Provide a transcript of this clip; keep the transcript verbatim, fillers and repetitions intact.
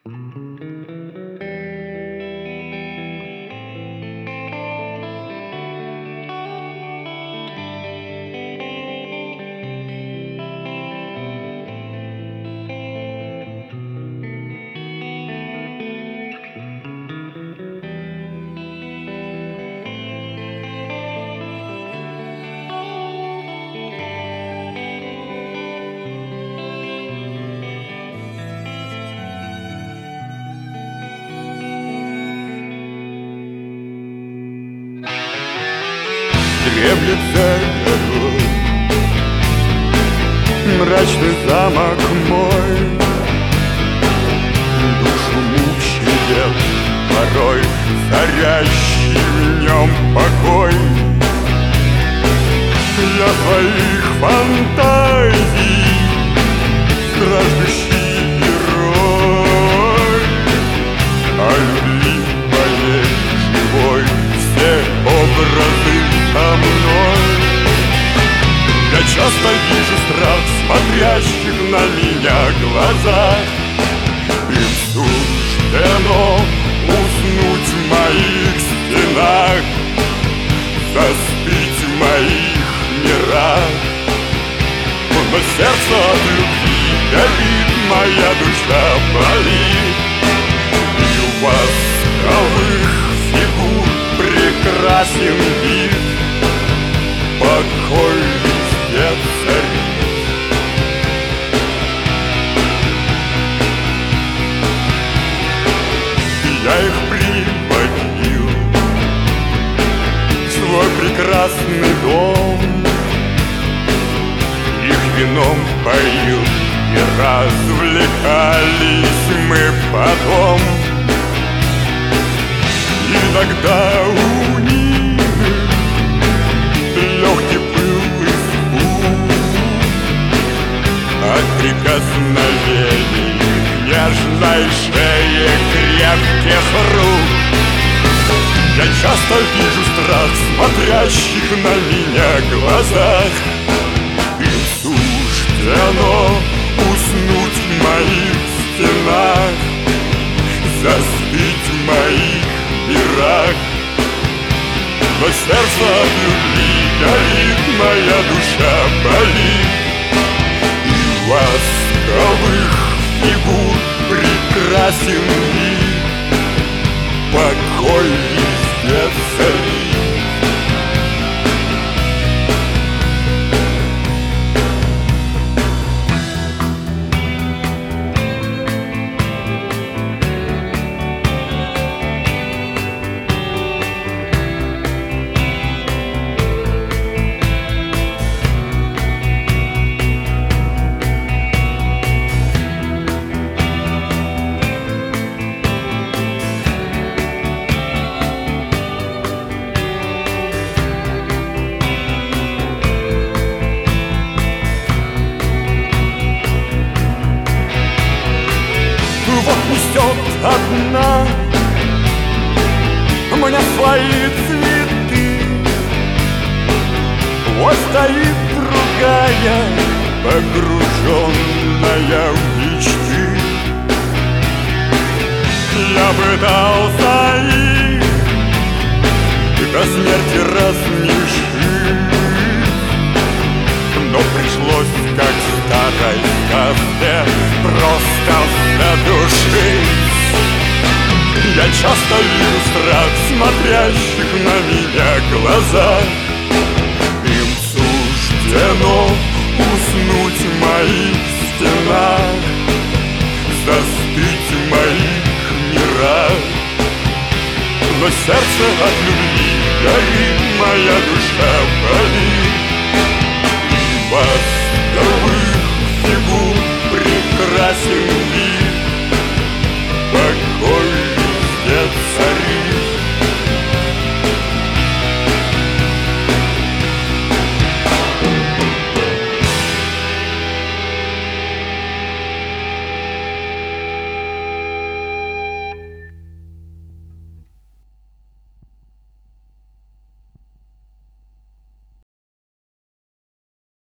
Дремлет за горой мрачный замок мой, душу мучает порой царящий в нем покой. Для своих фантазий страждущий герой, а любви моей живой все образы со мной. Я часто вижу страх в смотрящих на меня глазах. Им суждено уснуть в моих стенах, заспить в моих мирах. Но сердце от любви горит, моя душа болит, и у восковых фигур прекрасен вид, покой везде царит. Я их приводил в свой прекрасный дом, их вином поил, и развлекались мы потом. Иногда у них легкий был испуг от прикосновений нежной шеи крепких рук. Я часто вижу страх в смотрящих на меня глазах. Им суждено уснуть в моих стенах, заспить в моих мирах. Но сердце от любви горит, моя душа болит, и у восковых фигур прекрасен вид, покой везде царит. Вот несет одна мне свои цветы, вот стоит другая, погруженная в мечты. Я пытался их до смерти рассмешить, но пришлось, как в старой сказке, просто задушить. Я часто вижу страх в смотрящих на меня глазах. Им суждено уснуть в моих стенах, застыть в моих мирах. Но сердце от любви горит, моя душа болит, и вас